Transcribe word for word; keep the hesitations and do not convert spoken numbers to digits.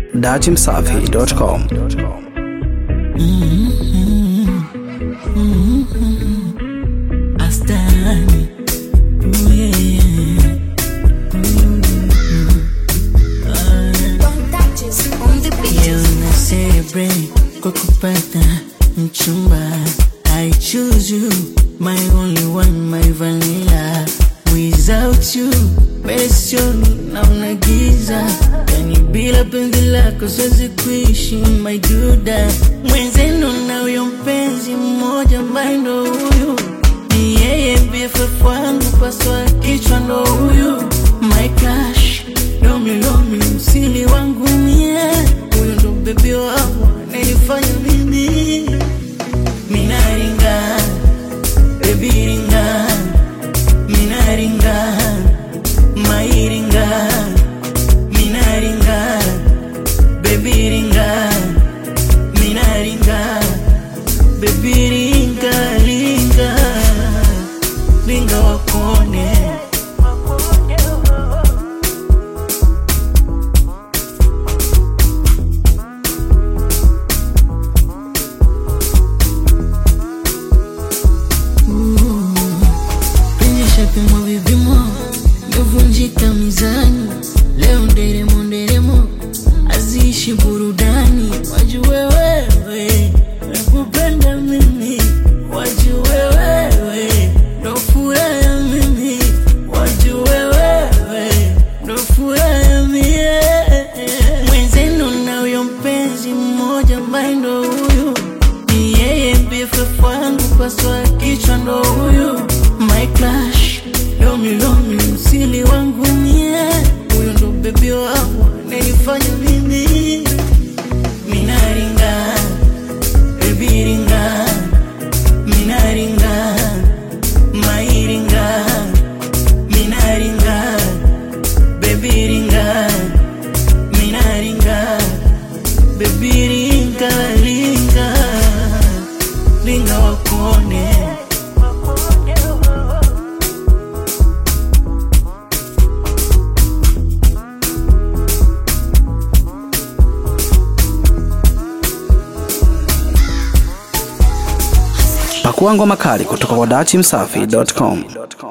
dachi msafi dot com. Mm-hmm. Mm-hmm. Astani. Ooh, yeah. Mm-hmm. Uh, leo na celebrate kwa kupata mchumba. I choose you, my only one, my vanilla. Without you, presioni na unagiza. Yani bila penzi lako siwezi kuishi, my duda. Mwenzenu na uyo mpenzi mmoja ambaye ndo huyu. Ni yeye B F F wangu paswa kichwa ndo huyu. My crush, lomi lomi msili wangu mie. Huyu ndo baby wangu, nilifanya mimi. Mina ringa, baby ringa. Mina ringa, my ringa. Mina ringa, baby ringa. Mina ringa, baby ringa, ringa. Ringa wakone. Pimo vipimo, mevunjika mizani. Leo nderemo nderemo, azishi burudani. Wajue wewe, nakupenda mimi. Wajue wewe, ndo furaha mimi. Wajue wewe, ndo furaha mie. Mwenzenu na uyo mpenzi mmoja ambaye ndo huyu. Ni yeye B F F wangu paswa kichwa ndo huyu. My crush, lomi lomi msili wangu mie. Huyo ndo baby wangu, nilifanya mimi. Mina ringa, baby ringa. Mina ringa, my ringa. Mina ringa, baby ringa. Mina ringa, baby ringa, ringa. Ringa wakone. Pakua ngoma kali kutoka kwa dachi msafi dot com.